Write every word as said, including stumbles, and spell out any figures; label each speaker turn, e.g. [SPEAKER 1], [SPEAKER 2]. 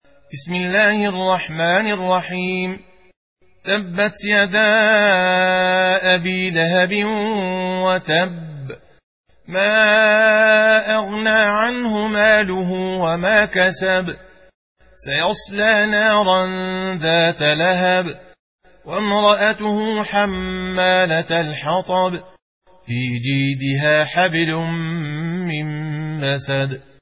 [SPEAKER 1] بسم الله الرحمن الرحيم. تبت يدا أبي لهب وتب، ما أغنى عنه ماله وما كسب، سيصلى نارا ذات لهب، وامرأته حمالة الحطب، في جيدها حبل من مسد.